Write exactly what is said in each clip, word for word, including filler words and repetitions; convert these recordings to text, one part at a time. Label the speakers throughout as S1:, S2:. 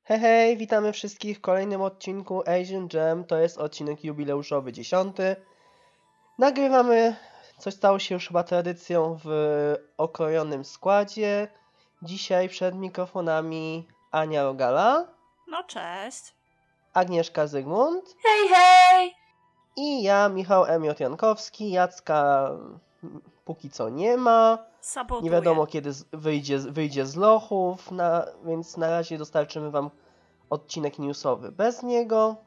S1: Hej, hej, witamy wszystkich w kolejnym odcinku Asian Jam. To jest odcinek jubileuszowy dziesiąty. Nagrywamy, coś stało się już chyba tradycją w okrojonym składzie. Dzisiaj przed mikrofonami Ania Rogala,
S2: No cześć.
S1: Agnieszka Zygmunt
S3: Hej, hej!
S1: i ja, Michał M. J. Jankowski. Jacka mm, póki co nie ma.
S2: Sabotuję.
S1: Nie wiadomo kiedy z- wyjdzie, wyjdzie z lochów, na, więc na razie dostarczymy wam odcinek newsowy bez niego.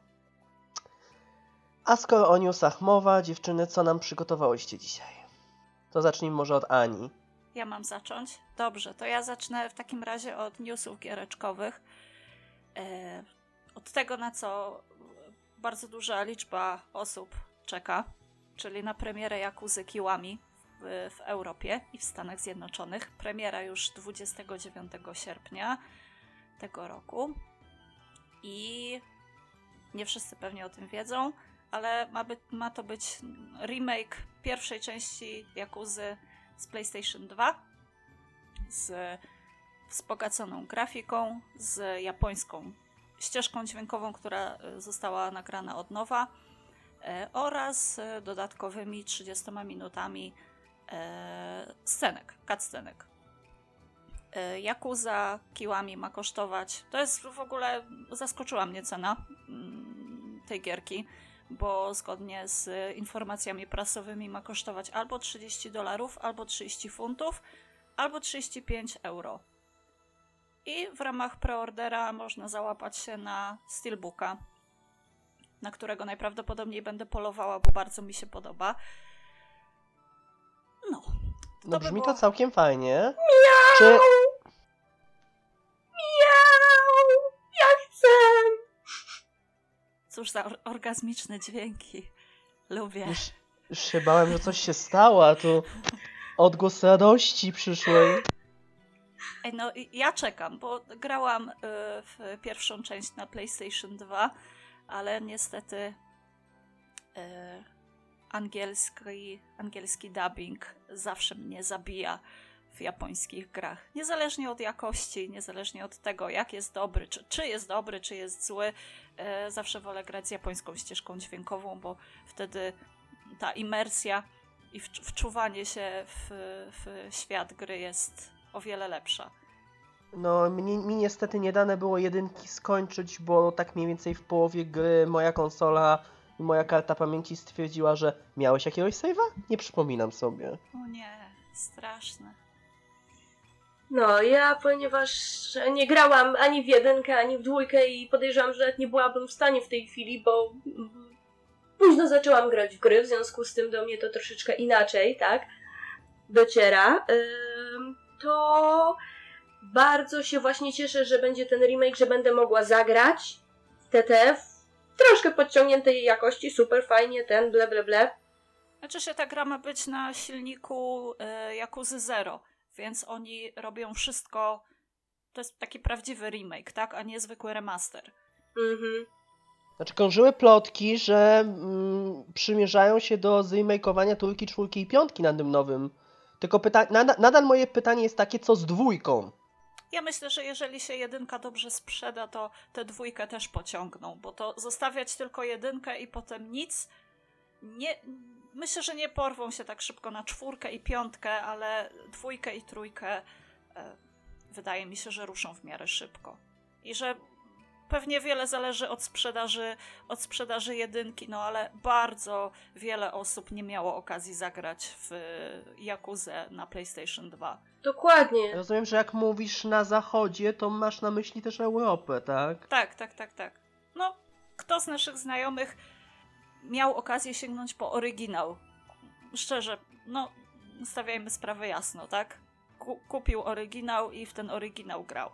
S1: A skoro o newsach mowa, dziewczyny, co nam przygotowałyście dzisiaj? To zacznijmy może od Ani.
S2: Ja mam zacząć? Dobrze, to ja zacznę w takim razie od newsów giereczkowych. E, od tego, na co bardzo duża liczba osób czeka, czyli na premierę Yakuzy Kiwami w, w Europie i w Stanach Zjednoczonych. Premiera już dwudziestego dziewiątego sierpnia tego roku. I nie wszyscy pewnie o tym wiedzą, ale ma, by, ma to być remake pierwszej części Yakuzy z PlayStation dwa z wzbogaconą grafiką, z japońską ścieżką dźwiękową, która została nagrana od nowa e, oraz e, dodatkowymi trzydziestoma minutami e, scenek, cutscenek. E, Yakuza Kiwami ma kosztować, to jest w ogóle, zaskoczyła mnie cena mm, tej gierki, bo zgodnie z informacjami prasowymi ma kosztować albo trzydzieści dolarów, albo trzydzieści funtów, albo trzydzieści pięć euro. I w ramach preordera można załapać się na Steelbooka, na którego najprawdopodobniej będę polowała, bo bardzo mi się podoba. No.
S1: No
S2: To by
S1: brzmi
S2: było-
S1: to całkiem fajnie.
S3: Miau!
S1: Czy...
S3: Miau! Ja chcę!
S2: Cóż za or- orgazmiczne dźwięki. Lubię.
S1: Już, już się bałem, że coś się stało, a tu odgłos radości przyszłej.
S2: Ej, no i ja czekam, bo grałam y, w pierwszą część na PlayStation dwa, ale niestety y, angielski, angielski dubbing zawsze mnie zabija w japońskich grach. Niezależnie od jakości, niezależnie od tego, jak jest dobry, czy, czy jest dobry, czy jest zły, y, zawsze wolę grać z japońską ścieżką dźwiękową, bo wtedy ta imersja i wczu- wczuwanie się w, w świat gry jest o wiele lepsza.
S1: No, mi, mi niestety nie dane było jedynki skończyć, bo tak mniej więcej w połowie gry moja konsola i moja karta pamięci stwierdziła, że miałeś jakiegoś save'a? Nie przypominam sobie.
S2: O nie, straszne.
S3: No, ja ponieważ nie grałam ani w jedynkę, ani w dwójkę i podejrzewam, że nawet nie byłabym w stanie w tej chwili, bo mm, późno zaczęłam grać w gry, w związku z tym do mnie to troszeczkę inaczej, tak, dociera, Ym, to bardzo się właśnie cieszę, że będzie ten remake, że będę mogła zagrać w T T w troszkę podciągniętej jakości, super fajnie, ten ble ble ble.
S2: Znaczy się ta gra ma być na silniku y, Yakuzy Zero, więc oni robią wszystko, to jest taki prawdziwy remake, tak, a nie zwykły remaster.
S3: Mhm.
S1: Znaczy krążyły plotki, że mm, przymierzają się do zremakeowania trójki, czwórki i piątki na tym nowym. Tylko pyta- nada- nadal moje pytanie jest takie, co z dwójką?
S2: Ja myślę, że jeżeli się jedynka dobrze sprzeda, to tę dwójkę też pociągną, bo to zostawiać tylko jedynkę i potem nic, nie, myślę, że nie porwą się tak szybko na czwórkę i piątkę, ale dwójkę i trójkę e, wydaje mi się, że ruszą w miarę szybko. I że pewnie wiele zależy od sprzedaży, od sprzedaży jedynki, no ale bardzo wiele osób nie miało okazji zagrać w Yakuzę na PlayStation dwa.
S3: Dokładnie.
S1: Rozumiem, że jak mówisz na zachodzie, to masz na myśli też Europę, tak?
S2: Tak, tak, tak, tak. No, kto z naszych znajomych miał okazję sięgnąć po oryginał? Szczerze, no, stawiajmy sprawę jasno, tak? Ku- kupił oryginał i w ten oryginał grał.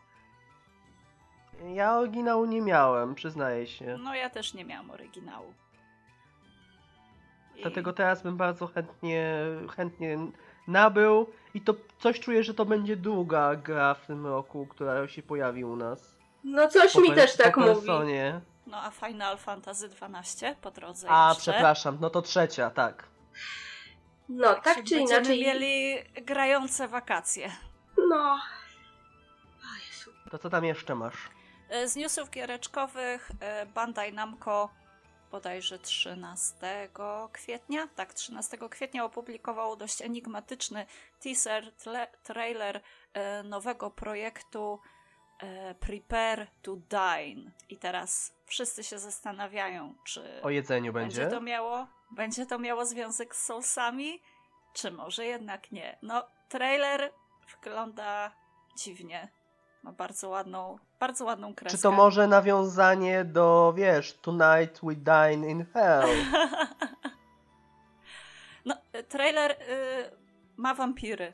S1: Ja oryginału nie miałem, przyznaję się.
S2: No, ja też nie miałam oryginału. I-
S1: Dlatego teraz bym bardzo chętnie, chętnie nabył i to coś czuję, że to będzie druga gra w tym roku, która się pojawi u nas.
S3: No coś
S1: Po
S3: mi
S1: per-
S3: też tak
S1: po
S3: mówi.
S1: personie.
S2: No, a Final Fantasy dwanaście po drodze
S1: A,
S2: jeszcze.
S1: przepraszam, no to trzecia, tak.
S3: No, tak
S2: Także
S3: czy
S2: będziemy
S3: inaczej.
S2: mieli grające wakacje.
S3: No. O Jezu.
S1: To co tam jeszcze masz?
S2: Z newsów giereczkowych Bandai Namco bodajże trzynastego kwietnia, tak, trzynastego kwietnia opublikował dość enigmatyczny teaser, tle, trailer e, nowego projektu e, Prepare to Dine. I teraz wszyscy się zastanawiają, czy
S1: O jedzeniu będzie?
S2: będzie to miało, będzie to miało związek z Soulsami, czy może jednak nie. No, trailer wygląda dziwnie. Ma bardzo ładną, bardzo ładną kreskę.
S1: Czy to może nawiązanie do, wiesz, Tonight we Dine in Hell?
S2: No, trailer y, ma wampiry,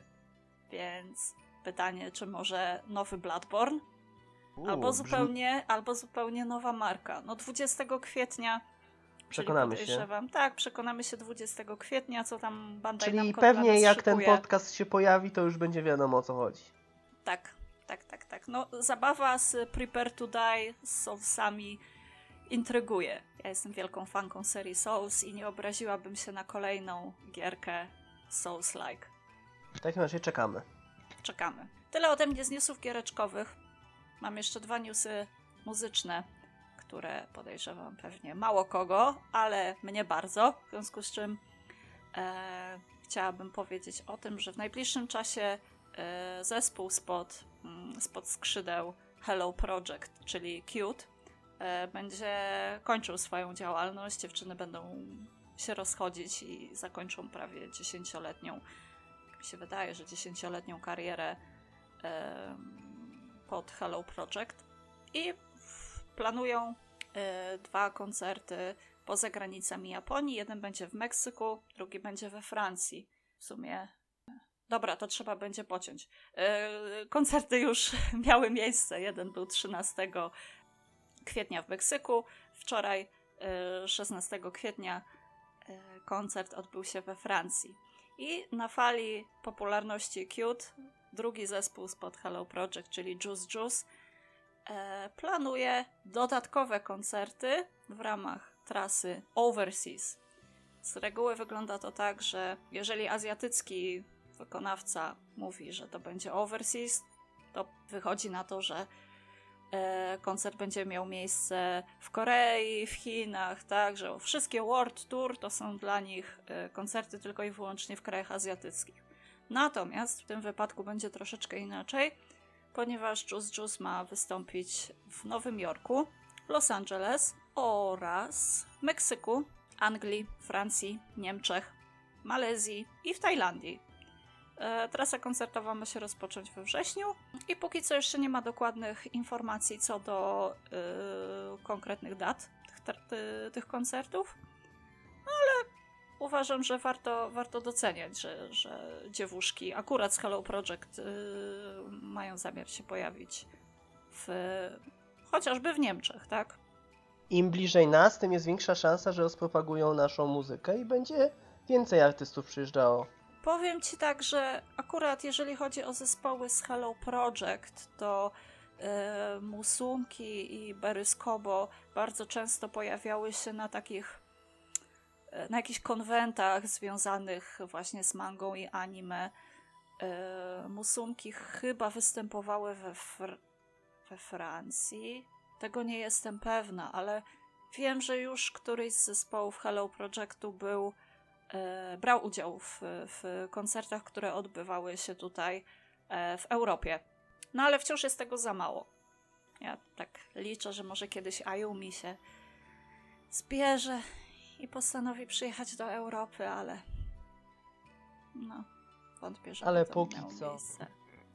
S2: więc pytanie, czy może nowy Bloodborne?
S1: U,
S2: Albo
S1: brzmi-
S2: zupełnie, albo zupełnie nowa marka. No dwudziestego kwietnia,
S1: Przekonamy
S2: czyli
S1: się.
S2: podejrzewam, tak, przekonamy się dwudziestego kwietnia, co tam Bandai
S1: Czyli
S2: Namco dla
S1: pewnie
S2: nas
S1: jak
S2: szykuje.
S1: ten podcast się pojawi, to już będzie wiadomo, o co chodzi.
S2: Tak, tak, tak, tak. No, zabawa z Prepare to Die z Soulsami intryguje. Ja jestem wielką fanką serii Souls i nie obraziłabym się na kolejną gierkę Souls-like.
S1: W takim razie czekamy.
S2: Czekamy. Tyle ode mnie z newsów giereczkowych. Mam jeszcze dwa newsy muzyczne, które podejrzewam pewnie mało kogo, ale mnie bardzo. W związku z czym e, chciałabym powiedzieć o tym, że w najbliższym czasie e, zespół spod, mm, spod skrzydeł Hello Project, czyli Cute, e, będzie kończył swoją działalność. Dziewczyny będą się rozchodzić i zakończą prawie dziesięcioletnią, jak mi się wydaje, że dziesięcioletnią karierę e, pod Hello Project i planują e, dwa koncerty poza granicami Japonii. Jeden będzie w Meksyku, drugi będzie we Francji. W sumie dobra, to trzeba będzie pociąć. E, koncerty już miały miejsce. Jeden był trzynastego kwietnia w Meksyku. Wczoraj e, szesnastego kwietnia e, koncert odbył się we Francji. I na fali popularności Cute drugi zespół spod Hello Project, czyli Juice Juice, e, planuje dodatkowe koncerty w ramach trasy Overseas. Z reguły wygląda to tak, że jeżeli azjatycki wykonawca mówi, że to będzie Overseas, to wychodzi na to, że e, koncert będzie miał miejsce w Korei, w Chinach, tak, że wszystkie World Tour to są dla nich e, koncerty tylko i wyłącznie w krajach azjatyckich. Natomiast w tym wypadku będzie troszeczkę inaczej, ponieważ Juice Juice ma wystąpić w Nowym Jorku, Los Angeles oraz w Meksyku, Anglii, Francji, Niemczech, Malezji i w Tajlandii. E, trasa koncertowa ma się rozpocząć we wrześniu i póki co jeszcze nie ma dokładnych informacji co do e, konkretnych dat tych, ty, tych koncertów, ale uważam, że warto, warto doceniać, że, że dziewuszki akurat z Hello Project yy, mają zamiar się pojawić w, chociażby w Niemczech, tak?
S1: Im bliżej nas, tym jest większa szansa, że rozpropagują naszą muzykę i będzie więcej artystów przyjeżdżało.
S2: Powiem ci tak, że akurat jeżeli chodzi o zespoły z Hello Project, to yy, Musunki i Beryskobo bardzo często pojawiały się na takich na jakichś konwentach związanych właśnie z mangą i anime. Yy, Musunki chyba występowały we, Fr- we Francji. Tego nie jestem pewna, ale wiem, że już któryś z zespołów Hello Projectu był, yy, brał udział w, w koncertach, które odbywały się tutaj yy, w Europie. No ale wciąż jest tego za mało. Ja tak liczę, że może kiedyś Ayumi się zbierze i postanowi przyjechać do Europy, ale no, wątpię, że
S1: Ale
S2: to
S1: póki
S2: miało
S1: co.
S2: miejsce.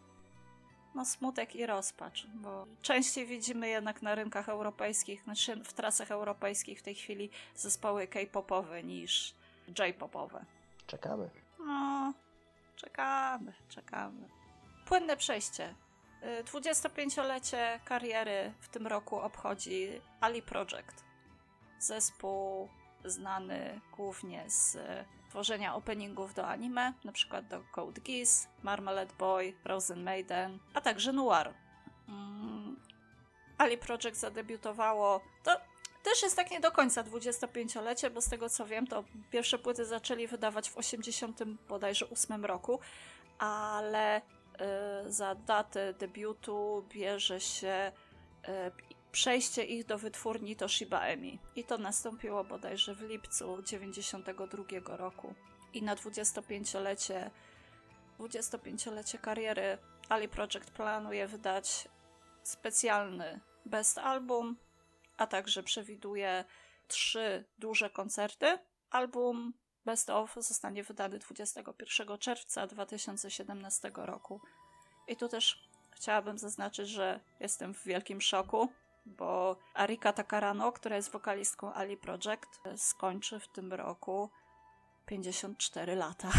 S2: No smutek i rozpacz, bo częściej widzimy jednak na rynkach europejskich, znaczy w trasach europejskich w tej chwili zespoły K-popowe niż J-popowe.
S1: Czekamy.
S2: No, czekamy, czekamy. Płynne przejście. dwudziestopięciolecie kariery w tym roku obchodzi Ali Project. Zespół znany głównie z tworzenia openingów do anime, na przykład do Code Geass, Marmalade Boy, Frozen Maiden, a także Noir. Mm. Ali Project zadebiutowało, to też jest tak nie do końca dwudziestopięciolecie, bo z tego co wiem, to pierwsze płyty zaczęli wydawać w osiemdziesiątym bodajże ósmym roku, ale y, za datę debiutu bierze się przejście ich do wytwórni Toshiba Emi. I to nastąpiło bodajże w lipcu dziewięćdziesiątego drugiego roku. I na dwudziestopięciolecie, dwudziestopięciolecie kariery Ali Projekt planuje wydać specjalny Best Album, a także przewiduje trzy duże koncerty. Album Best Of zostanie wydany dwudziestego pierwszego czerwca dwa tysiące siedemnastego roku. I tu też chciałabym zaznaczyć, że jestem w wielkim szoku, bo Arika Takarano, która jest wokalistką Ali Projekt, skończy w tym roku pięćdziesiąt cztery lata.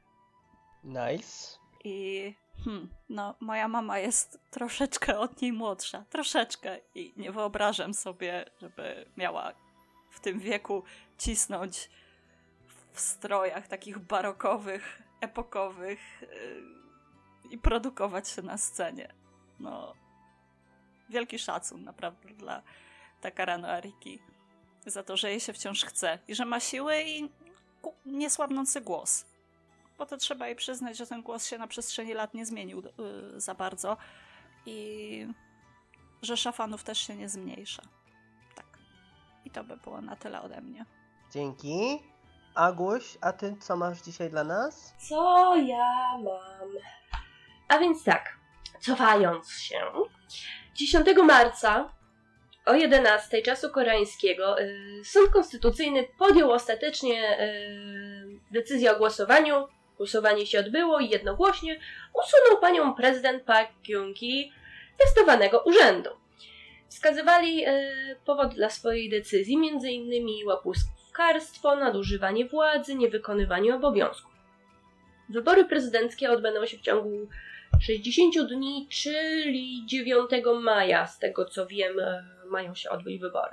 S1: Nice.
S2: I hmm, no, moja mama jest troszeczkę od niej młodsza. Troszeczkę. I nie wyobrażam sobie, żeby miała w tym wieku cisnąć w strojach takich barokowych, epokowych yy, i produkować się na scenie. No, wielki szacun naprawdę dla Takarano Ariki za to, że jej się wciąż chce i że ma siły i niesłabnący głos. Bo to trzeba jej przyznać, że ten głos się na przestrzeni lat nie zmienił yy, za bardzo i że szafanów też się nie zmniejsza. Tak. I to by było na tyle ode mnie.
S1: Dzięki. Aguś, a ty co masz dzisiaj dla nas?
S3: Co ja mam? A więc tak, cofając się, dziesiątego marca o jedenastej czasu koreańskiego yy, Sąd Konstytucyjny podjął ostatecznie yy, decyzję o głosowaniu. Głosowanie się odbyło i jednogłośnie usunął panią prezydent Park Geun-hye z testowanego urzędu. Wskazywali yy, powód dla swojej decyzji m.in. łapuszkarstwo, nadużywanie władzy, niewykonywanie obowiązków. Wybory prezydenckie odbędą się w ciągu sześćdziesięciu dni, czyli dziewiątego maja, z tego co wiem, mają się odbyć wybory.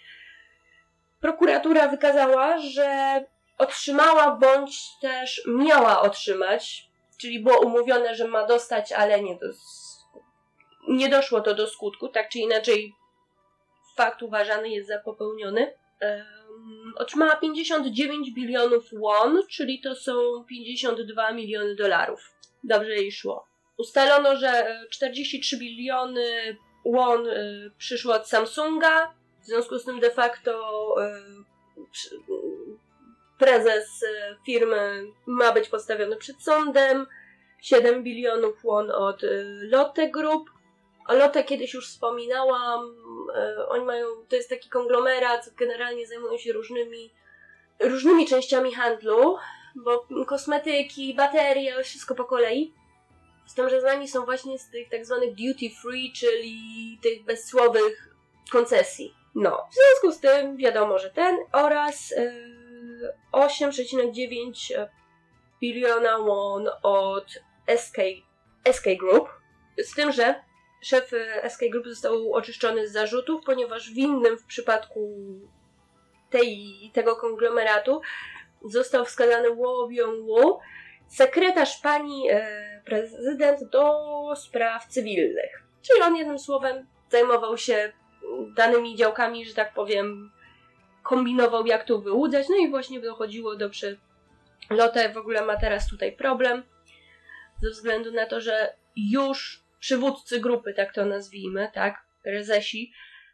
S3: Prokuratura wykazała, że otrzymała bądź też miała otrzymać, czyli było umówione, że ma dostać, ale nie, do, nie doszło to do skutku, tak czy inaczej fakt uważany jest za popełniony. Um, otrzymała pięćdziesiąt dziewięć bilionów won, czyli to są pięćdziesiąt dwa miliony dolarów. Dobrze jej szło. Ustalono, że czterdzieści trzy biliony won y, przyszło od Samsunga, w związku z tym de facto y, przy, y, prezes y, firmy ma być postawiony przed sądem, siedem bilionów won od y, Lotte Group. O Lotte kiedyś już wspominałam, y, oni mają, to jest taki konglomerat, generalnie zajmują się różnymi, różnymi częściami handlu, bo kosmetyki, baterie, wszystko po kolei. Z tym, że znani są właśnie z tych tak zwanych duty free, czyli tych bezcłowych koncesji. No, w związku z tym wiadomo, że ten oraz yy, osiem przecinek dziewięć biliona won od S K, S K Group. Z tym, że szef S K Group został oczyszczony z zarzutów, ponieważ winnym w przypadku tej, tego konglomeratu został wskazany Wo Byung-woo, sekretarz pani e, prezydent do spraw cywilnych. Czyli on jednym słowem zajmował się danymi działkami, że tak powiem, kombinował jak to wyłudzać, no i właśnie dochodziło do przy... Lotte w ogóle ma teraz tutaj problem, ze względu na to, że już przywódcy grupy, tak to nazwijmy, tak, prezesi,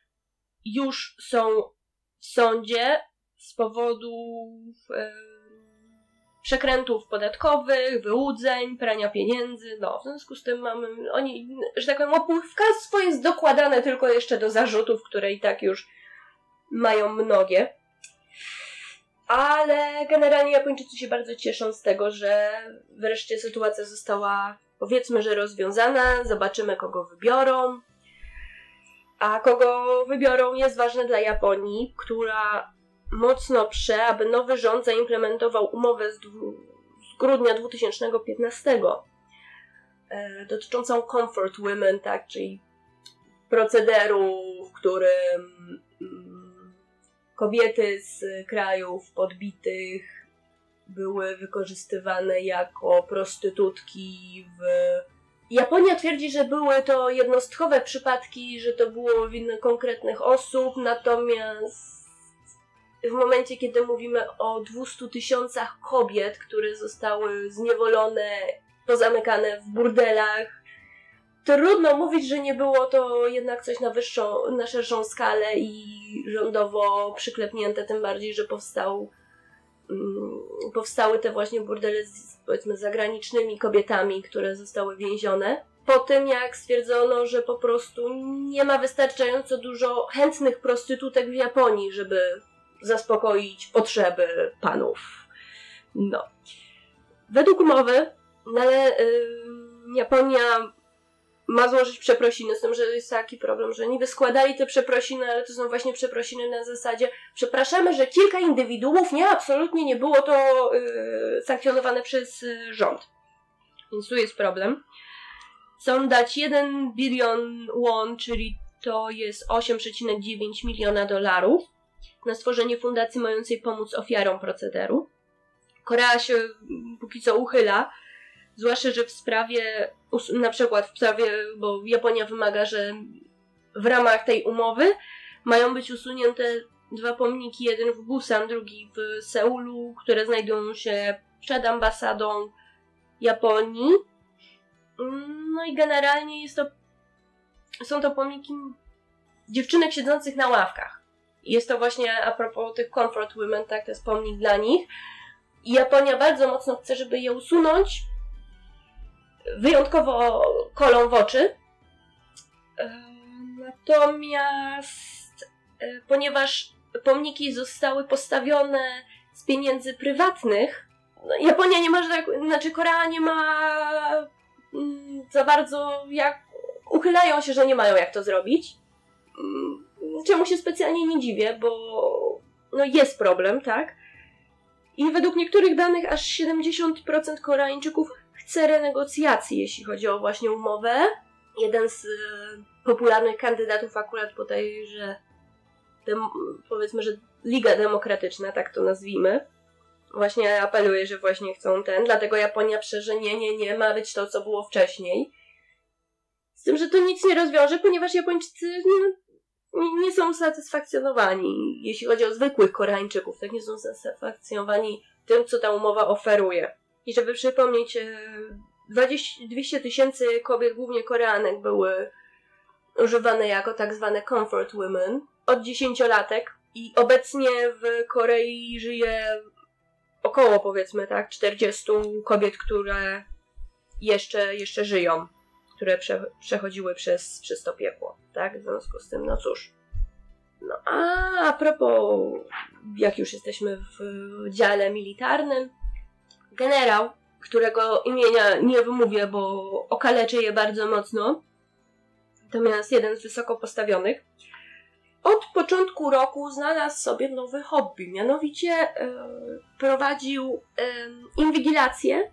S3: już są w sądzie z powodu e, przekrętów podatkowych, wyłudzeń, prania pieniędzy. No, w związku z tym mamy, oni, że tak powiem, łapówkarstwo jest dokładane tylko jeszcze do zarzutów, które i tak już mają mnogie. Ale generalnie Japończycy się bardzo cieszą z tego, że wreszcie sytuacja została, powiedzmy, że rozwiązana. Zobaczymy, kogo wybiorą. A kogo wybiorą jest ważne dla Japonii, która mocno prze, aby nowy rząd zaimplementował umowę z, dwu, z grudnia dwa tysiące piętnastego e, dotyczącą Comfort Women, tak, czyli procederu, w którym mm, kobiety z krajów podbitych były wykorzystywane jako prostytutki w... Japonia twierdzi, że były to jednostkowe przypadki, że to było winy konkretnych osób, natomiast w momencie, kiedy mówimy o dwustu tysiącach kobiet, które zostały zniewolone, pozamykane w burdelach trudno mówić, że nie było to jednak coś na wyższą, na szerszą skalę i rządowo przyklepnięte, tym bardziej, że powstał, um, powstały te właśnie burdele z, powiedzmy, zagranicznymi kobietami, które zostały więzione. Po tym, jak stwierdzono, że po prostu nie ma wystarczająco dużo chętnych prostytutek w Japonii, żeby zaspokoić potrzeby panów. No. Według umowy, no ale y, Japonia ma złożyć przeprosiny, z tym, że jest taki problem, że niby składali te przeprosiny, ale to są właśnie przeprosiny na zasadzie przepraszamy, że kilka indywiduów, nie, absolutnie nie było to y, sankcjonowane przez y, rząd. Więc tu jest problem. Chcą dać jeden bilion won, czyli to jest osiem przecinek dziewięć miliona dolarów na stworzenie fundacji mającej pomóc ofiarom procederu. Korea się póki co uchyla, zwłaszcza, że w sprawie, na przykład w sprawie, bo Japonia wymaga, że w ramach tej umowy mają być usunięte dwa pomniki, jeden w Busan, drugi w Seulu, które znajdują się przed ambasadą Japonii. No i generalnie jest to, są to pomniki dziewczynek siedzących na ławkach. Jest to właśnie a propos tych comfort women, tak, to jest pomnik dla nich. I Japonia bardzo mocno chce, żeby je usunąć. Wyjątkowo kolą w oczy. Natomiast ponieważ pomniki zostały postawione z pieniędzy prywatnych, no Japonia nie ma, znaczy Korea nie ma za bardzo jak... Uchylają się, że nie mają jak to zrobić. Czemu się specjalnie nie dziwię, bo no jest problem, tak? I według niektórych danych aż siedemdziesiąt procent Koreańczyków chce renegocjacji, jeśli chodzi o właśnie umowę. Jeden z y, popularnych kandydatów akurat podaje, że dem, powiedzmy, że Liga Demokratyczna, tak to nazwijmy, właśnie apeluje, że właśnie chcą ten, dlatego Japonia prze, że nie, nie, nie, ma być to, co było wcześniej. Z tym, że to nic nie rozwiąże, ponieważ Japończycy nie, nie są usatysfakcjonowani, jeśli chodzi o zwykłych Koreańczyków, tak nie są usatysfakcjonowani tym, co ta umowa oferuje. I żeby przypomnieć, dwieście tysięcy kobiet, głównie Koreanek, były używane jako tak zwane comfort women od dziesięciolatek i obecnie w Korei żyje około, powiedzmy tak, czterdziestu kobiet, które jeszcze, jeszcze żyją, które prze, przechodziły przez, przez to piekło, tak? W związku z tym, no cóż. No a a propos, jak już jesteśmy w dziale militarnym, generał, którego imienia nie wymówię, bo okaleczę je bardzo mocno, natomiast jeden z wysoko postawionych, od początku roku znalazł sobie nowy hobby, mianowicie e, prowadził e, inwigilację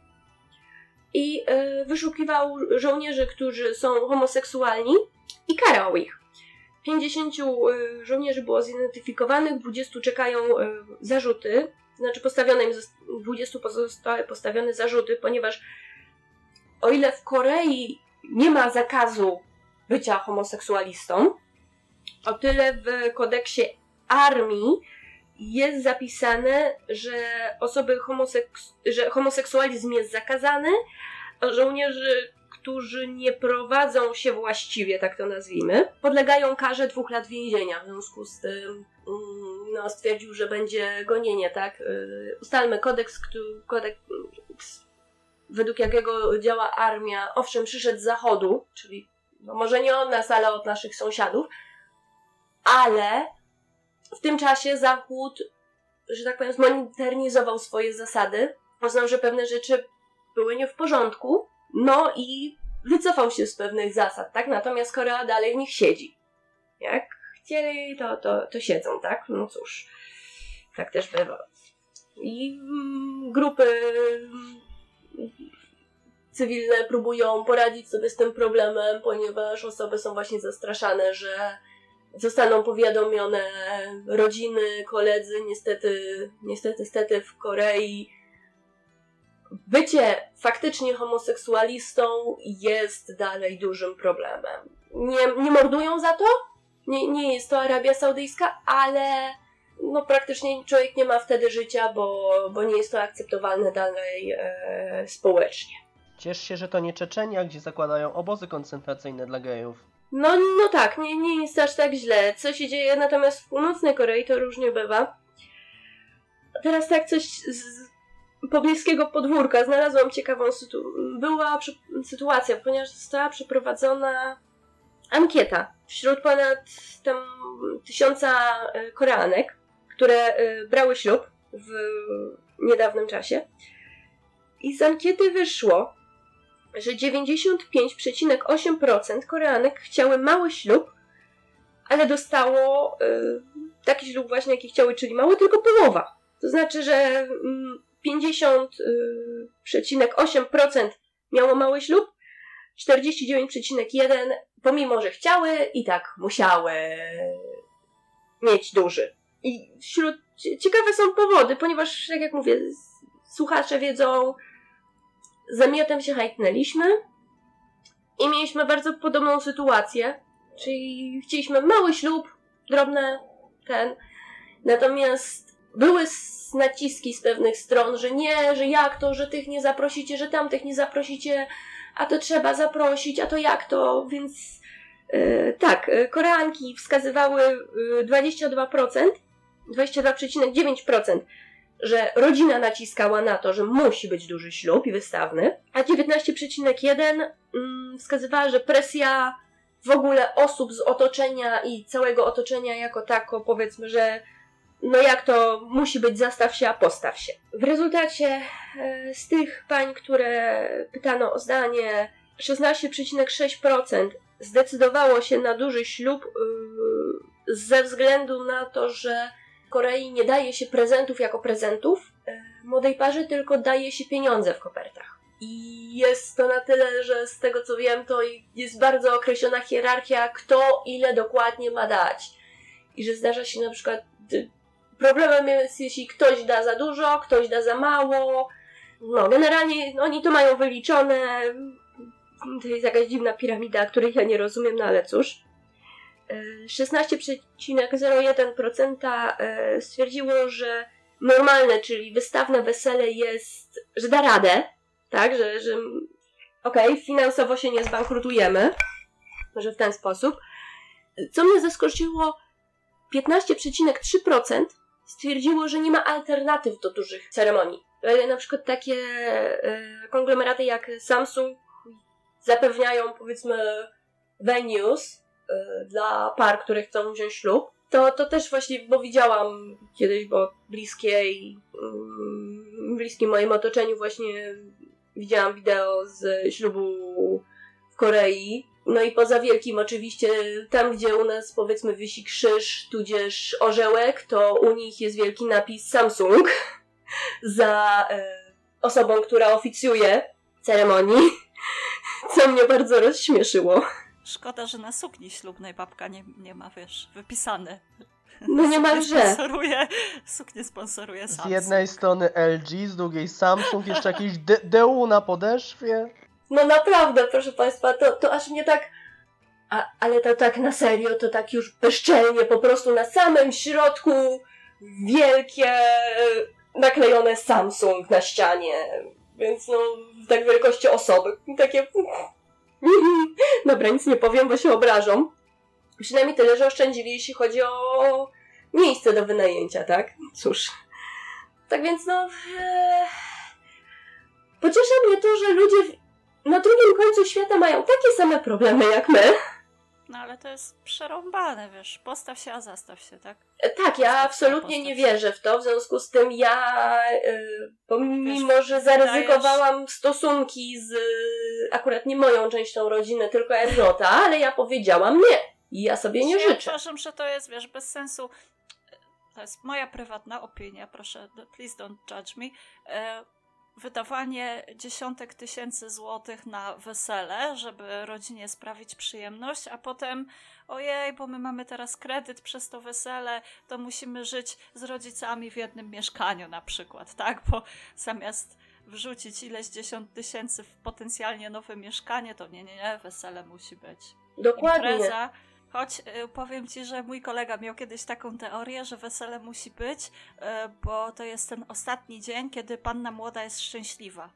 S3: i e, wyszukiwał żołnierzy, którzy są homoseksualni i karał ich. pięćdziesięciu e, żołnierzy było zidentyfikowanych, dwudziestu czekają e, zarzuty, znaczy postawione im dwudziestu zostały postawione zarzuty, ponieważ o ile w Korei nie ma zakazu bycia homoseksualistą, o tyle w kodeksie armii jest zapisane, że osoby homoseks- że homoseksualizm jest zakazany, a żołnierzy, którzy nie prowadzą się właściwie, tak to nazwijmy, podlegają karze dwóch lat więzienia. W związku z tym no, stwierdził, że będzie gonienie, tak? Ustalmy kodeks, kodeks według jakiego działa armia, owszem, przyszedł z zachodu, czyli no, może nie od nas, ale od naszych sąsiadów, ale w tym czasie Zachód, że tak powiem, zmodernizował swoje zasady, uznał, że pewne rzeczy były nie w porządku, no i wycofał się z pewnych zasad, tak? Natomiast Korea dalej w nich siedzi. Jak chcieli, to, to, to siedzą, tak? No cóż, tak też bywa. I mm, grupy cywilne próbują poradzić sobie z tym problemem, ponieważ osoby są właśnie zastraszane, że zostaną powiadomione rodziny, koledzy. Niestety, niestety, niestety w Korei bycie faktycznie homoseksualistą jest dalej dużym problemem. Nie, nie mordują za to, nie, nie jest to Arabia Saudyjska, ale no praktycznie człowiek nie ma wtedy życia, bo, bo nie jest to akceptowalne dalej e, społecznie.
S1: Ciesz się, że to nie Czeczenia, gdzie zakładają obozy koncentracyjne dla gejów.
S3: No, no tak, nie, nie jest aż tak źle. Co się dzieje natomiast w północnej Korei, to różnie bywa. Teraz tak coś z pobliskiego podwórka. Znalazłam ciekawą sytuację. Była przy... sytuacja, ponieważ została przeprowadzona ankieta wśród ponad tam tysiąca Koreanek, które brały ślub w niedawnym czasie. I z ankiety wyszło, że dziewięćdziesiąt pięć przecinek osiem procent Koreanek chciały mały ślub, ale dostało y, taki ślub właśnie, jaki chciały, czyli mały, tylko połowa. To znaczy, że pięćdziesiąt przecinek osiem procent miało mały ślub, czterdzieści dziewięć przecinek jeden procent pomimo, że chciały, i tak musiały mieć duży. I wśród ciekawe są powody, ponieważ, tak jak mówię, słuchacze wiedzą, z Emiotem się hajtnęliśmy i mieliśmy bardzo podobną sytuację, czyli chcieliśmy mały ślub, drobne, ten, natomiast były naciski z pewnych stron, że nie, że jak to, że tych nie zaprosicie, że tamtych nie zaprosicie, a to trzeba zaprosić, a to jak to, więc yy, tak, Koreanki wskazywały yy, dwadzieścia dwa procent, dwadzieścia dwa przecinek dziewięć procent, że rodzina naciskała na to, że musi być duży ślub i wystawny, a dziewiętnaście przecinek jeden procent mm, wskazywała, że presja w ogóle osób z otoczenia i całego otoczenia jako tako, powiedzmy, że no jak to musi być, zastaw się, a postaw się. W rezultacie e, z tych pań, które pytano o zdanie, szesnaście przecinek sześć procent zdecydowało się na duży ślub yy, ze względu na to, że w Korei nie daje się prezentów jako prezentów yy, młodej parze, tylko daje się pieniądze w kopertach. I jest to na tyle, że z tego co wiem, to jest bardzo określona hierarchia, kto ile dokładnie ma dać. I że zdarza się na przykład... Problemem jest, jeśli ktoś da za dużo, ktoś da za mało. No, generalnie no, oni to mają wyliczone. To jest jakaś dziwna piramida, której ja nie rozumiem, no ale cóż. szesnaście przecinek zero jeden procent stwierdziło, że normalne, czyli wystawne wesele jest, że da radę, tak, że, że okej, okay, finansowo się nie zbankrutujemy, może w ten sposób. Co mnie zaskoczyło, piętnaście przecinek trzy procent stwierdziło, że nie ma alternatyw do dużych ceremonii. Na przykład takie e, konglomeraty jak Samsung zapewniają, powiedzmy, venues e, dla par, które chcą wziąć ślub. To, to też właśnie, bo widziałam kiedyś, bo bliskiej, mm, bliskim moim otoczeniu właśnie widziałam wideo z ślubu w Korei. No i poza wielkim oczywiście, tam gdzie u nas powiedzmy wisi krzyż, tudzież orzełek, to u nich jest wielki napis Samsung za e, osobą, która oficjuje ceremonii, co mnie bardzo rozśmieszyło.
S2: Szkoda, że na sukni ślubnej babka nie, nie ma, wiesz, wypisane.
S3: No niemalże.
S2: Sponsoruje, suknię sponsoruje Samsung.
S1: Z jednej strony L G, z drugiej Samsung, jeszcze jakiś D- DU na podeszwie.
S3: No naprawdę, proszę Państwa, to, to aż mnie tak... A, ale to tak na serio, to tak już bezczelnie, po prostu na samym środku wielkie naklejone Samsung na ścianie. Więc no, tak wielkości osoby. Takie... Dobra, nic nie powiem, bo się obrażą. Przynajmniej tyle, że oszczędzili, jeśli chodzi o miejsce do wynajęcia, tak? Cóż. Tak więc no... Ee... Pociesza mnie to, że ludzie na drugim końcu świata mają takie same problemy jak my.
S2: No ale to jest przerąbane, wiesz, postaw się, a zastaw się, tak?
S3: Tak, ja absolutnie nie wierzę w to, w związku z tym ja, yy, pomimo, wiesz, że zaryzykowałam wydajesz... stosunki z yy, akurat nie moją częścią rodziny, tylko Ernota, ale ja powiedziałam nie i ja sobie nie
S2: ja
S3: życzę.
S2: Uważam, że to jest, wiesz, bez sensu, to jest moja prywatna opinia, proszę, please don't judge me, yy, wydawanie dziesiątek tysięcy złotych na wesele, żeby rodzinie sprawić przyjemność, a potem ojej, bo my mamy teraz kredyt przez to wesele, to musimy żyć z rodzicami w jednym mieszkaniu na przykład, tak? Bo zamiast wrzucić ileś dziesiąt tysięcy w potencjalnie nowe mieszkanie, to nie, nie, nie, wesele musi być.
S3: Dokładnie.
S2: Impreza. Choć y, powiem Ci, że mój kolega miał kiedyś taką teorię, że wesele musi być, y, bo to jest ten ostatni dzień, kiedy panna młoda jest szczęśliwa.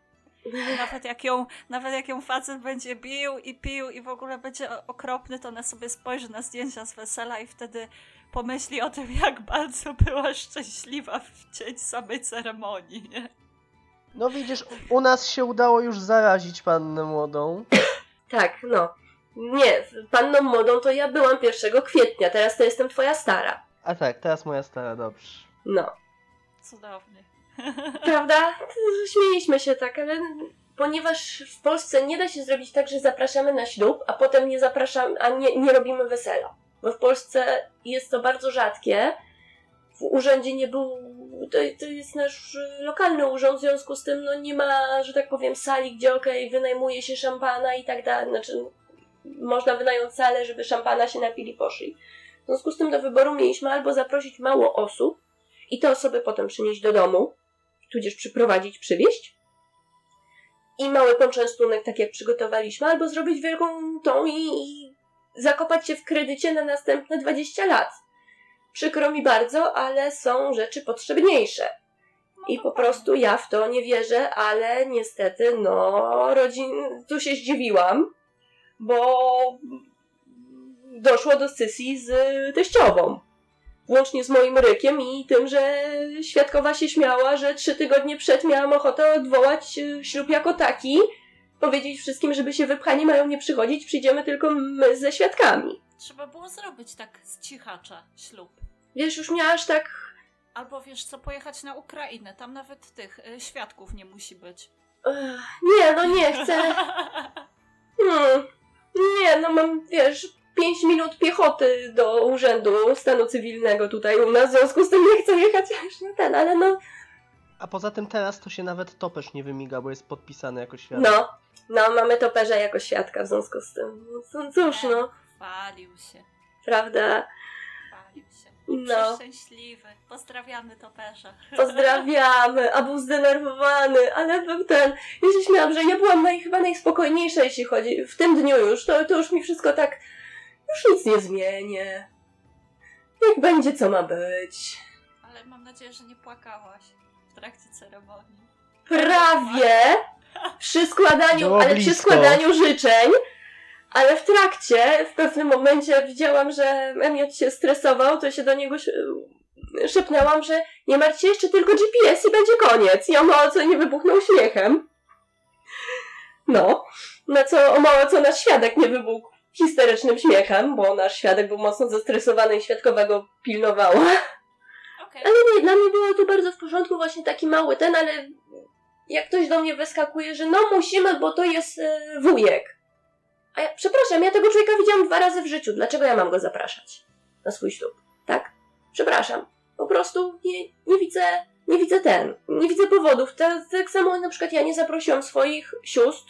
S2: Nawet jak, ją, nawet jak ją facet będzie bił i pił i w ogóle będzie okropny, to ona sobie spojrzy na zdjęcia z wesela i wtedy pomyśli o tym, jak bardzo była szczęśliwa w dzień samej ceremonii, nie?
S1: No widzisz, u nas się udało już zarazić pannę młodą.
S3: Tak, no. Nie, panną młodą to ja byłam pierwszego kwietnia, teraz to jestem twoja stara.
S1: A tak, teraz moja stara, dobrze.
S3: No.
S2: Cudownie.
S3: Prawda? Śmieliśmy się tak, ale ponieważ w Polsce nie da się zrobić tak, że zapraszamy na ślub, a potem nie zapraszamy, a nie, nie robimy wesela. Bo w Polsce jest to bardzo rzadkie. W urzędzie nie był, to, to jest nasz lokalny urząd, w związku z tym no nie ma, że tak powiem, sali, gdzie okej, okay, wynajmuje się szampana i tak dalej. Znaczy, można wynająć salę, żeby szampana się napili, poszli. W związku z tym do wyboru mieliśmy albo zaprosić mało osób i te osoby potem przynieść do domu, tudzież przyprowadzić, przywieźć. I mały poczęstunek, tak jak przygotowaliśmy, albo zrobić wielką tą i, i zakopać się w kredycie na następne dwadzieścia lat. Przykro mi bardzo, ale są rzeczy potrzebniejsze. I po prostu ja w to nie wierzę, ale niestety, no, rodzin... tu się zdziwiłam, bo doszło do scysji z teściową. Włącznie z moim rykiem i tym, że świadkowa się śmiała, że trzy tygodnie przed miałam ochotę odwołać ślub jako taki, powiedzieć wszystkim, żeby się wypchani mają nie przychodzić, przyjdziemy tylko my ze świadkami.
S2: Trzeba było zrobić tak z cichacza ślub.
S3: Wiesz, już miałaś tak...
S2: Albo wiesz co, pojechać na Ukrainę, tam nawet tych y, świadków nie musi być.
S3: Ech, nie, no nie chcę. Hmm, nie, no mam, wiesz... Pięć minut piechoty do urzędu stanu cywilnego tutaj u nas, w związku z tym nie chcę jechać aż na ten, ale no...
S1: A poza tym teraz to się nawet topesz nie wymiga, bo jest podpisany jako świadek.
S3: No, no mamy toperza jako świadka w związku z tym. No, cóż, no.
S2: Chwalił się.
S3: Prawda?
S2: Chwalił się.
S3: No.
S2: Szczęśliwy. Pozdrawiamy toperza.
S3: Pozdrawiamy, a był zdenerwowany, ale był ten... Ja się śmiałam, że ja byłam naj, chyba najspokojniejsza, jeśli chodzi... W tym dniu już, to, to już mi wszystko tak... Już nic nie zmienię. Niech będzie, co ma być.
S2: Ale mam nadzieję, że nie płakałaś w trakcie ceremonii.
S3: Prawie przy składaniu,
S1: Było
S3: ale
S1: blisko.
S3: przy składaniu życzeń, ale w trakcie, w pewnym momencie widziałam, że Emiot się stresował, to się do niego szepnęłam, że nie martw się, jeszcze tylko G P S i będzie koniec. I on mało co nie wybuchnął śmiechem. No, na co o mało co nasz świadek nie wybuchł histerycznym śmiechem, bo nasz świadek był mocno zestresowany i świadkowego pilnowała.
S2: Okay.
S3: Ale nie, dla mnie było to bardzo w porządku, właśnie taki mały ten, ale jak ktoś do mnie wyskakuje, że no musimy, bo to jest e, wujek. A ja, przepraszam, ja tego człowieka widziałam dwa razy w życiu, dlaczego ja mam go zapraszać na swój ślub? Tak? Przepraszam. Po prostu nie, nie widzę, nie widzę ten, nie widzę powodów. Tak, tak samo na przykład ja nie zaprosiłam swoich sióstr,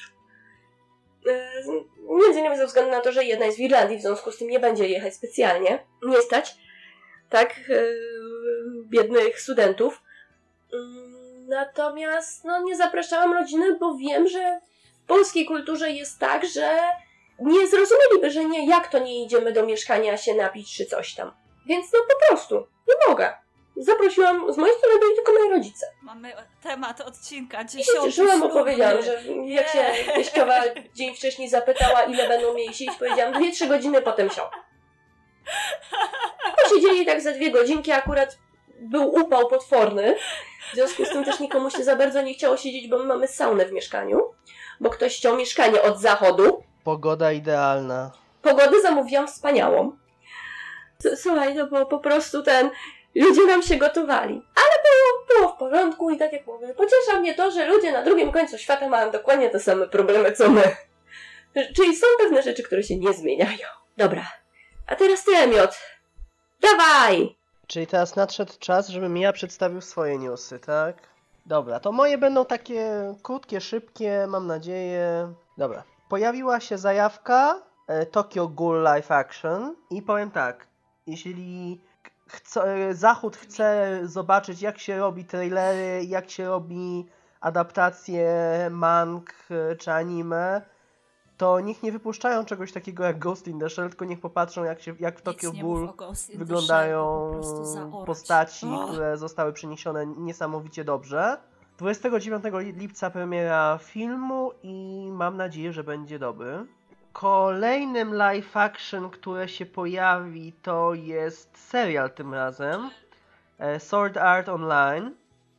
S3: między innymi ze względu na to, że jedna jest w Irlandii, w związku z tym nie będzie jechać specjalnie. Nie stać, tak, yy, biednych studentów. Yy, natomiast, no, nie zapraszałam rodziny, bo wiem, że w polskiej kulturze jest tak, że nie zrozumieliby, że nie, jak to nie idziemy do mieszkania się napić czy coś tam. Więc no po prostu, nie mogę. Zaprosiłam, z mojej strony byli tylko moi rodzice.
S2: Mamy temat odcinka,
S3: I się
S2: dziesiąty
S3: cieszyłam, bo
S2: ślubny.
S3: powiedziałam, że jak się teściowa dzień wcześniej zapytała, ile będą mieli siedzieć, powiedziałam dwie, trzy godziny, potem sią. Posiedzieli tak za dwie godzinki, akurat był upał potworny, w związku z tym też nikomu się za bardzo nie chciało siedzieć, bo my mamy saunę w mieszkaniu, bo ktoś chciał mieszkanie od zachodu.
S1: Pogoda idealna.
S3: Pogodę zamówiłam wspaniałą. Słuchaj, to było po prostu ten... Ludzie nam się gotowali. Ale było, było w porządku i tak jak mówię, pociesza mnie to, że ludzie na drugim końcu świata mają dokładnie te same problemy, co my. Czyli są pewne rzeczy, które się nie zmieniają. Dobra. A teraz ty, Emiot. Dawaj!
S1: Czyli teraz nadszedł czas, żebym ja przedstawił swoje newsy, tak? Dobra, to moje będą takie krótkie, szybkie, mam nadzieję. Dobra. Pojawiła się zajawka e, Tokyo Ghoul Live Action i powiem tak, jeśli chce, Zachód chce zobaczyć, jak się robi trailery, jak się robi adaptacje mang czy anime, to niech nie wypuszczają czegoś takiego jak Ghost in the Shell, tylko niech popatrzą, jak, się, jak w Tokyo Ghoul wyglądają
S2: Shell, po
S1: postaci,
S2: oh.
S1: które zostały przeniesione niesamowicie dobrze. dwudziestego dziewiątego lipca premiera filmu i mam nadzieję, że będzie dobry. Kolejnym live action, które się pojawi, to jest serial tym razem. e, Sword Art Online.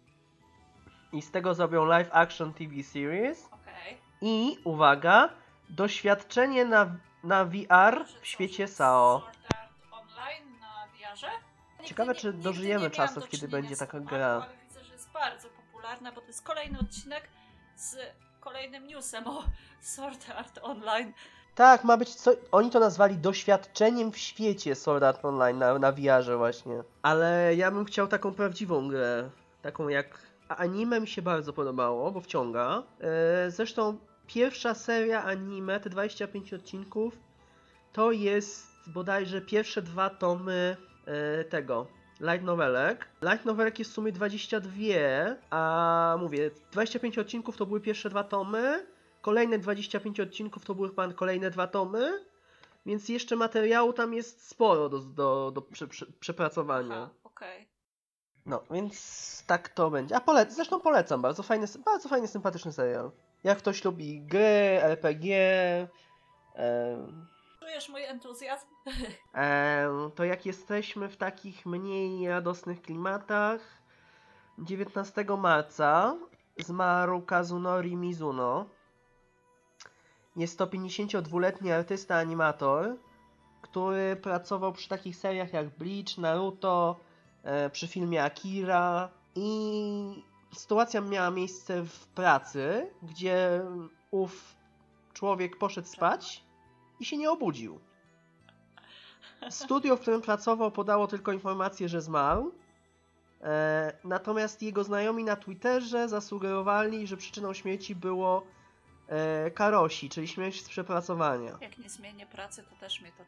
S1: I z tego zrobią live action T V series.
S2: Okej.
S1: I uwaga, doświadczenie na, na V R w świecie S A O.
S2: Sword Art Online na V R-ze? Nigdy
S1: Ciekawe,
S2: nie-
S1: czy
S2: nigdy
S1: dożyjemy
S2: nie miałam
S1: czasów,
S2: do
S1: kiedy
S2: czynienia
S1: będzie
S2: z
S1: taka
S2: tą
S1: gra.
S2: marką, ale widzę, że jest bardzo popularna, bo to jest kolejny odcinek z kolejnym newsem o Sword Art Online.
S1: Tak, ma być co... Oni to nazwali doświadczeniem w świecie Sword Art Online na, na V R-ze właśnie. Ale ja bym chciał taką prawdziwą grę. Taką jak... A anime mi się bardzo podobało, bo wciąga. E, zresztą pierwsza seria anime, te dwadzieścia pięć odcinków, to jest bodajże pierwsze dwa tomy e, tego... Light novelek. Light novelek jest w sumie dwadzieścia dwa, a mówię, dwadzieścia pięć odcinków to były pierwsze dwa tomy. Kolejne dwadzieścia pięć odcinków to były chyba kolejne dwa tomy, więc jeszcze materiału tam jest sporo do, do, do prze, prze, przepracowania.
S2: Aha, okej.
S1: No, więc tak to będzie. A pole, zresztą polecam, bardzo fajny, bardzo fajny, sympatyczny serial. Jak ktoś lubi gry, R P G, em,
S2: Czujesz mój entuzjazm?
S1: em, to jak jesteśmy w takich mniej radosnych klimatach, dziewiętnastego marca zmarł Kazunori Mizuno. Jest to pięćdziesięciodwuletni artysta animator, który pracował przy takich seriach jak Bleach, Naruto, e, przy filmie Akira i sytuacja miała miejsce w pracy, gdzie ów człowiek poszedł spać i się nie obudził. Studio, w którym pracował, podało tylko informację, że zmarł. E, natomiast jego znajomi na Twitterze zasugerowali, że przyczyną śmierci było e, karosi, czyli śmierć z przepracowania.
S2: Jak nie zmienię pracy, to też mnie to...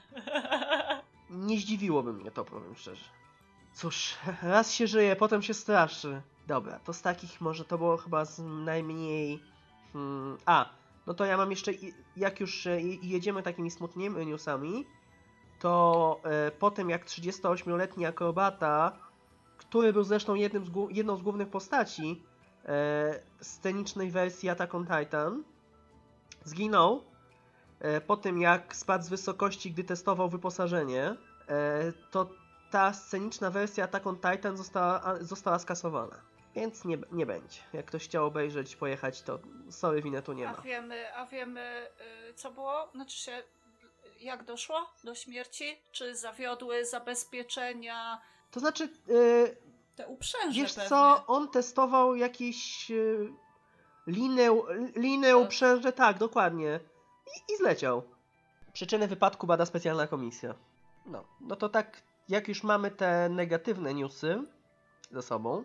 S1: Nie zdziwiłoby mnie to, powiem szczerze. Cóż, raz się żyje, potem się straszy. Dobra, to z takich może to było chyba z najmniej... Hmm, a, no to ja mam jeszcze, i- jak już e, jedziemy takimi smutnymi newsami, to e, po tym jak trzydziestoośmioletni akrobata, który był zresztą jednym z, głó- jedną z głównych postaci e, scenicznej wersji Attack on Titan, zginął e, po tym jak spadł z wysokości, gdy testował wyposażenie, e, to ta sceniczna wersja Attack on Titan została, a, została skasowana. Więc nie, nie będzie. Jak ktoś chciał obejrzeć, pojechać, to sorry, winy tu nie
S2: A
S1: ma.
S2: wiemy, a wiemy y, co było? Znaczy się, jak doszło do śmierci? Czy zawiodły zabezpieczenia?
S1: To znaczy, e,
S2: Te uprzęże
S1: wiesz
S2: pewnie.
S1: co, on testował jakieś e, liny, liny
S2: Tak.
S1: uprzęże, tak, dokładnie. I, I zleciał. Przyczynę wypadku bada specjalna komisja. No, no to tak, jak już mamy te negatywne newsy za sobą,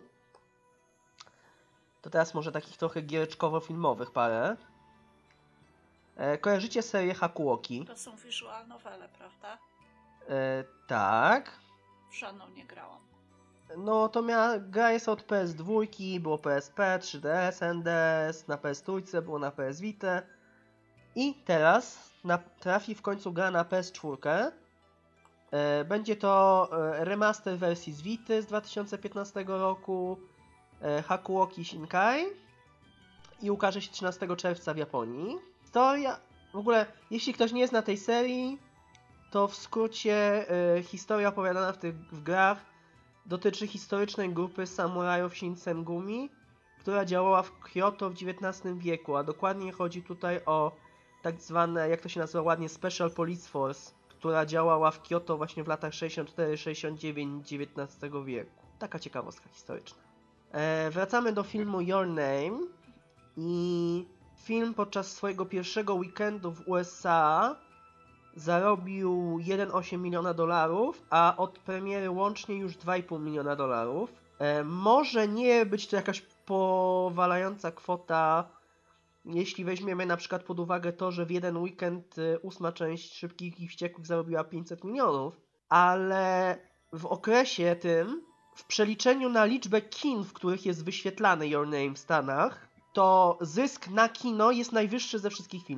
S1: to teraz może takich trochę giereczkowo-filmowych parę. E, kojarzycie serię Hakuoki?
S2: To są visual novele, prawda?
S1: E, tak.
S2: W żadną nie grałam.
S1: No to miała, gra jest od P S dwa, było P S P, trzy D S, N D S, na P S trzy, było na P S Vita. I teraz na, trafi w końcu gra na P S cztery. E, będzie to e, remaster wersji z Vity z dwa tysiące piętnastego roku, e, Hakuoki Shinkai, i ukaże się trzynastego czerwca w Japonii. Historia, w ogóle, jeśli ktoś nie zna tej serii, to w skrócie e, historia opowiadana w tych w grach dotyczy historycznej grupy samurajów Shinsengumi, która działała w Kyoto w dziewiętnastym wieku, a dokładnie chodzi tutaj o tak zwane, jak to się nazywa ładnie, Special Police Force, która działała w Kyoto właśnie w latach sześćdziesiąt cztery sześćdziesiąt dziewięć dziewiętnastego wieku. Taka ciekawostka historyczna. E, wracamy do filmu Your Name i film podczas swojego pierwszego weekendu w U S A zarobił jeden przecinek osiem miliona dolarów, a od premiery łącznie już dwa i pół miliona dolarów. E, może nie być to jakaś powalająca kwota, jeśli weźmiemy na przykład pod uwagę to, że w jeden weekend y, ósma część Szybkich i Wściekłych zarobiła pięćset milionów, ale w okresie tym, w przeliczeniu na liczbę kin, w których jest wyświetlany Your Name w Stanach, to zysk na kino jest najwyższy ze wszystkich filmów.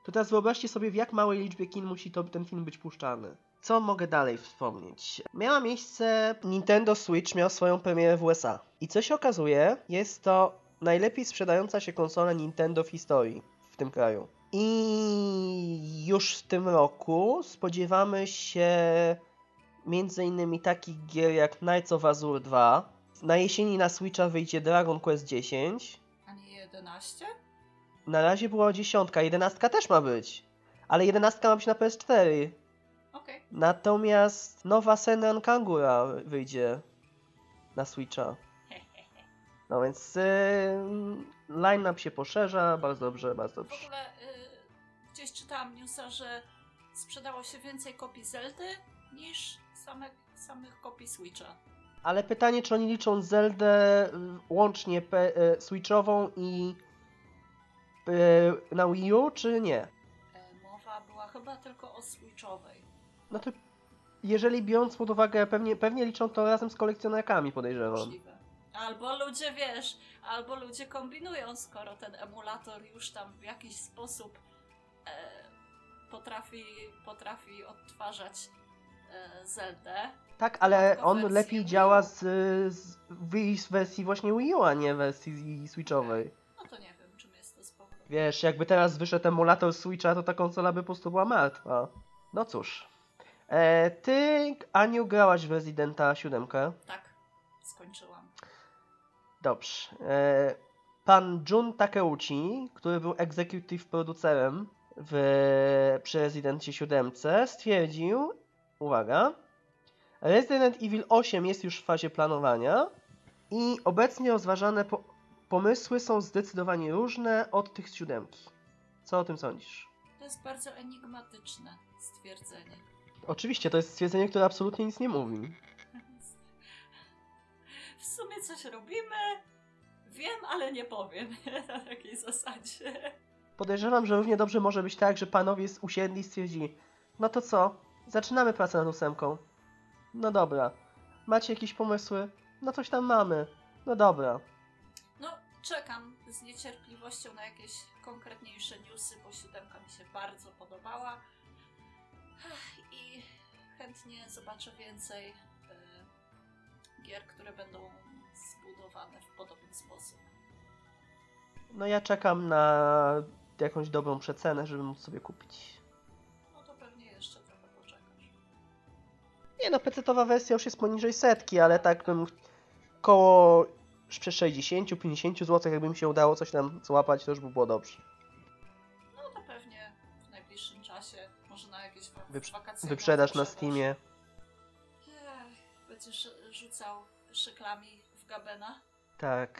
S1: To teraz wyobraźcie sobie, w jak małej liczbie kin musi to, ten film być puszczany. Co mogę dalej wspomnieć? Miała miejsce, Nintendo Switch miał swoją premierę w U S A. I co się okazuje, jest to najlepiej sprzedająca się konsola Nintendo w historii w tym kraju. I już w tym roku spodziewamy się między innymi takich gier jak Knights of Azure dwa. Na jesieni na Switcha wyjdzie Dragon Quest dziesięć.
S2: A nie jedenaście?
S1: Na razie była dziesiątka, jedenastka też ma być. Ale jedenastka ma być na P S cztery.
S2: Okej. Okay.
S1: Natomiast nowa Senran Kangura wyjdzie na Switcha. No więc yy, line-up się poszerza, bardzo dobrze, bardzo
S2: W
S1: dobrze.
S2: ogóle y, gdzieś czytałam newsa, że sprzedało się więcej kopii Zeldy niż same, samych kopii Switcha.
S1: Ale pytanie, czy oni liczą Zeldę y, łącznie pe, y, Switchową i y, na Wii U, czy nie?
S2: E, mowa była chyba tylko o Switchowej.
S1: No to jeżeli biorąc pod uwagę, pewnie, pewnie liczą to razem z kolekcjonerkami, podejrzewam.
S2: Możliwe. Albo ludzie, wiesz, albo ludzie kombinują, skoro ten emulator już tam w jakiś sposób e, potrafi, potrafi odtwarzać e, Zeldę.
S1: Tak, ale
S2: Tylko
S1: on
S2: wersję
S1: lepiej
S2: Wii U.
S1: działa z, z, w wersji właśnie Wii U, a nie wersji Switchowej.
S2: No to nie wiem, czym jest to spoko.
S1: Wiesz, jakby teraz wyszedł emulator Switcha, to ta konsola by po prostu była martwa. No cóż. E, ty, Aniu, grałaś w Residenta siedem.
S2: Tak, skończyłam.
S1: Dobrze. E, pan Jun Takeuchi, który był executive producerem w, przy Residencie siedem, stwierdził, uwaga, Resident Evil osiem jest już w fazie planowania i obecnie rozważane po, pomysły są zdecydowanie różne od tych z siódemki. Co o tym sądzisz?
S2: To jest bardzo enigmatyczne stwierdzenie.
S1: Oczywiście, to jest stwierdzenie, które absolutnie nic nie mówi.
S2: W sumie coś robimy, wiem, ale nie powiem. Na takiej zasadzie.
S1: Podejrzewam, że równie dobrze może być tak, że panowie usiedli i stwierdzili, no to co, zaczynamy pracę nad ósemką. No dobra. Macie jakieś pomysły? No coś tam mamy. No dobra.
S2: No, czekam z niecierpliwością na jakieś konkretniejsze newsy, bo siódemka mi się bardzo podobała. Ach, I chętnie zobaczę więcej y, gier, które będą zbudowane w podobny sposób.
S1: No ja czekam na jakąś dobrą przecenę, żeby móc sobie kupić.
S2: No to pewnie jeszcze trochę poczekasz.
S1: Nie no, pecetowa wersja już jest poniżej setki, ale tak bym koło sześćdziesiąt do pięćdziesięciu złotych, jakby mi się udało coś tam złapać, to już by było dobrze.
S2: No to pewnie w najbliższym czasie, może na jakieś wa-
S1: Wyprz-
S2: wakacje.
S1: Wyprzedaż na Steamie.
S2: Ech, będziesz rzucał szyklami w Gabena?
S1: Tak.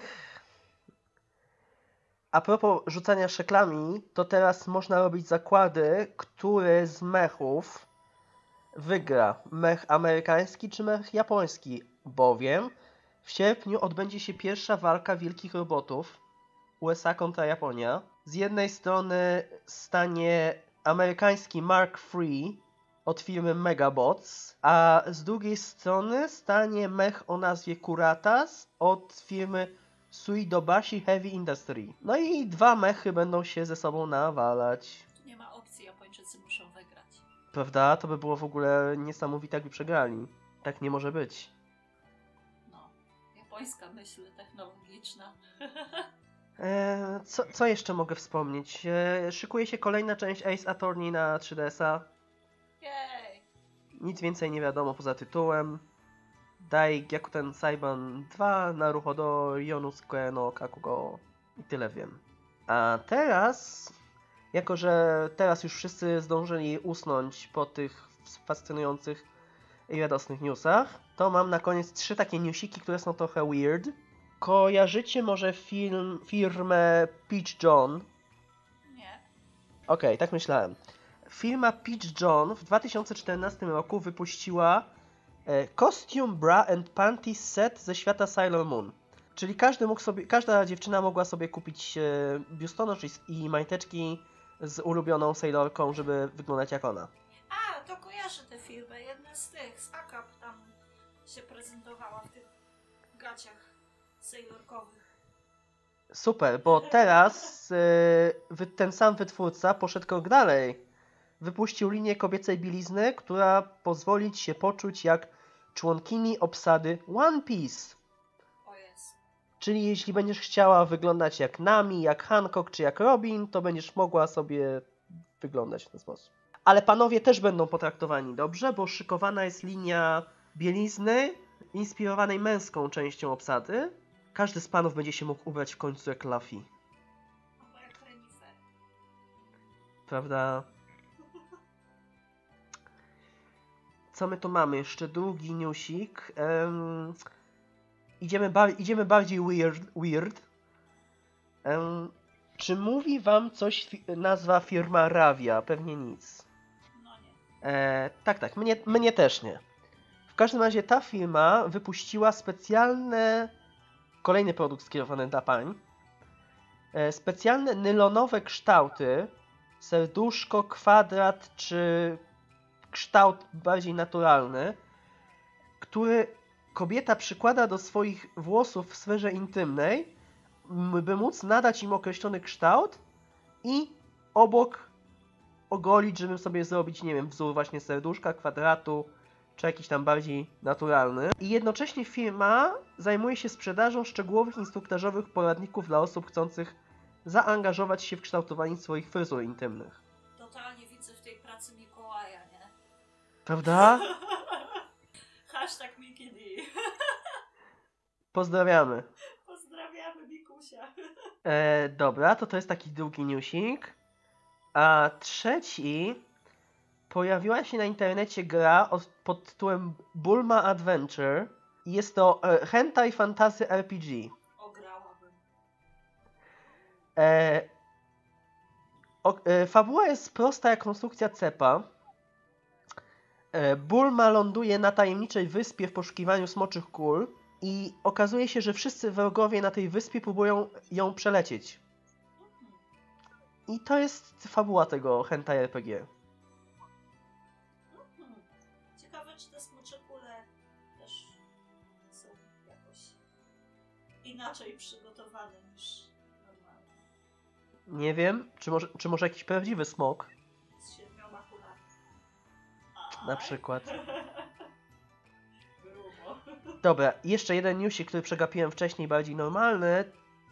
S1: A propos rzucania szeklami, to teraz można robić zakłady, który z mechów wygra. Mech amerykański czy mech japoński, bowiem w sierpniu odbędzie się pierwsza walka wielkich robotów U S A kontra Japonia. Z jednej strony stanie amerykański Mark trzy od firmy Megabots, a z drugiej strony stanie mech o nazwie Kuratas od firmy Suidobashi Heavy Industry. No i dwa mechy będą się ze sobą nawalać.
S2: Tu nie ma opcji, Japończycy muszą wygrać.
S1: Prawda? To by było w ogóle niesamowite, jakby przegrali. Tak nie może być.
S2: No, japońska myśl technologiczna.
S1: Eee, co, co jeszcze mogę wspomnieć? Eee, szykuje się kolejna część Ace Attorney na trzy D S a.
S2: Jej!
S1: Nic więcej nie wiadomo poza tytułem. Dai Gyakuten Saiban dwa, Naruhodo Ryonosuke no Kakugo i tyle wiem. A teraz, jako że teraz już wszyscy zdążyli usnąć po tych fascynujących i radosnych newsach, to mam na koniec trzy takie newsiki, które są trochę weird. Kojarzycie może film, firmę Peach John?
S2: Nie.
S1: Okej, okay, tak myślałem. Firma Peach John w dwa tysiące czternastym roku wypuściła e, Costume Bra and Panties set ze świata Sailor Moon. Czyli każdy mógł sobie, każda dziewczyna mogła sobie kupić e, biustonosz i, i majteczki z ulubioną Sailorką, żeby wyglądać jak ona.
S2: A, to kojarzę tę firmę. Jedna z tych, z Akap tam się prezentowała w tych gaciach sailorkowych.
S1: Super, bo teraz yy, wy- ten sam wytwórca poszedł krok dalej. Wypuścił linię kobiecej bielizny, która pozwoli ci się poczuć jak członkini obsady One Piece.
S2: O jest.
S1: Czyli jeśli będziesz chciała wyglądać jak Nami, jak Hancock czy jak Robin, to będziesz mogła sobie wyglądać w ten sposób. Ale panowie też będą potraktowani dobrze, bo szykowana jest linia bielizny inspirowanej męską częścią obsady. Każdy z panów będzie się mógł ubrać w końcu jak Luffy.
S2: Albo jak renifer.
S1: Prawda? Co my tu mamy? Jeszcze drugi newsik. Um, idziemy, bar- idziemy bardziej weird. weird. Um, czy mówi wam coś fi- nazwa firma Ravia? Pewnie nic.
S2: No nie.
S1: E, tak, tak, mnie, mnie też nie. W każdym razie ta firma wypuściła specjalne, kolejny produkt skierowany dla pań, e, specjalne nylonowe kształty, serduszko, kwadrat czy kształt bardziej naturalny, który kobieta przykłada do swoich włosów w sferze intymnej, m- by móc nadać im określony kształt i obok ogolić, żeby sobie zrobić, nie wiem, wzór właśnie serduszka, kwadratu, czy jakiś tam bardziej naturalny. I jednocześnie firma zajmuje się sprzedażą szczegółowych instruktażowych poradników dla osób chcących zaangażować się w kształtowanie swoich fryzur intymnych.
S2: Totalnie widzę w tej pracy Mikołaja, nie?
S1: Prawda?
S2: Hashtag Miki D.
S1: Pozdrawiamy.
S2: Pozdrawiamy Mikusia.
S1: E, dobra, to to jest taki drugi newsik. A trzeci... Pojawiła się na internecie gra o, pod tytułem Bulma Adventure. I jest to e, hentai fantasy R P G.
S2: Ograłabym.
S1: E, o, e, fabuła jest prosta jak konstrukcja cepa. E, Bulma ląduje na tajemniczej wyspie w poszukiwaniu smoczych kul i okazuje się, że wszyscy wrogowie na tej wyspie próbują ją przelecieć.
S2: Mhm.
S1: I to jest fabuła tego hentai R P G.
S2: Mhm. Ciekawe, czy te smocze kule też są jakoś inaczej przygotowane niż normalnie.
S1: Nie wiem, czy może, czy może jakiś prawdziwy smok
S2: Z siedmioma kulami.
S1: na przykład.
S2: Grubo.
S1: Dobra, jeszcze jeden newsik, który przegapiłem wcześniej, bardziej normalny.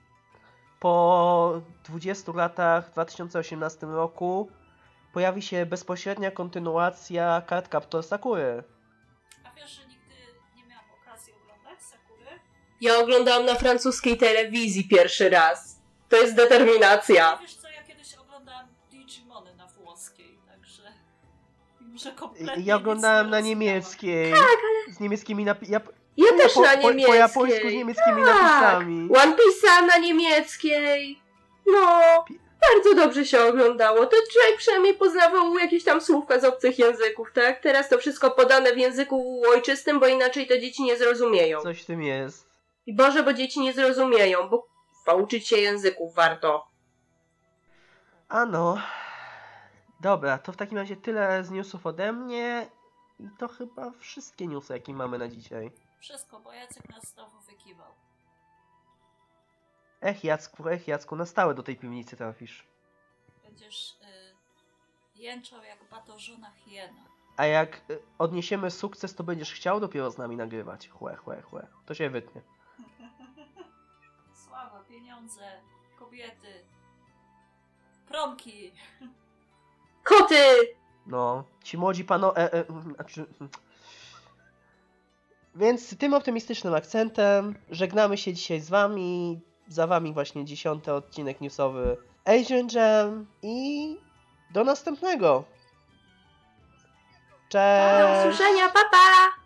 S1: Po dwudziestu latach, w dwa tysiące osiemnastym roku, pojawi się bezpośrednia kontynuacja Card Captor Sakury.
S2: A wiesz, że nigdy nie miałam okazji oglądać Sakury?
S3: Ja oglądałam na francuskiej telewizji pierwszy raz. To jest determinacja.
S2: Wiesz co, ja kiedyś oglądałam Digimony na włoskiej, także mimo, że kompletnie
S1: Ja oglądałem
S2: nic
S1: na
S2: nie rozumiałam.
S1: niemieckiej. Z niemieckimi napisami.
S3: Ja też
S1: po,
S3: na
S1: po, po
S3: niemieckiej.
S1: japońsku z niemieckimi
S3: Tak.
S1: napisami.
S3: One Piece'a na niemieckiej. No, bardzo dobrze się oglądało. To człowiek przynajmniej poznawał jakieś tam słówka z obcych języków, tak? Teraz to wszystko podane w języku ojczystym, bo inaczej to dzieci nie zrozumieją.
S1: Coś w tym jest.
S3: I Boże, bo dzieci nie zrozumieją, bo k***a, uczyć się języków warto.
S1: Ano. Dobra, to w takim razie tyle z newsów ode mnie. I to chyba wszystkie newsy, jakie mamy na dzisiaj.
S2: Wszystko, bo Jacek nas znowu wykiwał.
S1: Ech Jacku, ech Jacku, na stałe do tej piwnicy trafisz.
S2: Będziesz y, jęczał jak batożona hiena.
S1: A jak y, odniesiemy sukces, to będziesz chciał dopiero z nami nagrywać. Chłe, chłe, chłe. To się wytnie.
S2: Sława, pieniądze, kobiety, promki.
S3: Koty!
S1: No, ci młodzi pano... E, e, znaczy... Więc tym optymistycznym akcentem żegnamy się dzisiaj z wami. Za wami właśnie dziesiąty odcinek newsowy Asian Jam i do następnego. Cześć!
S3: Do usłyszenia, pa pa!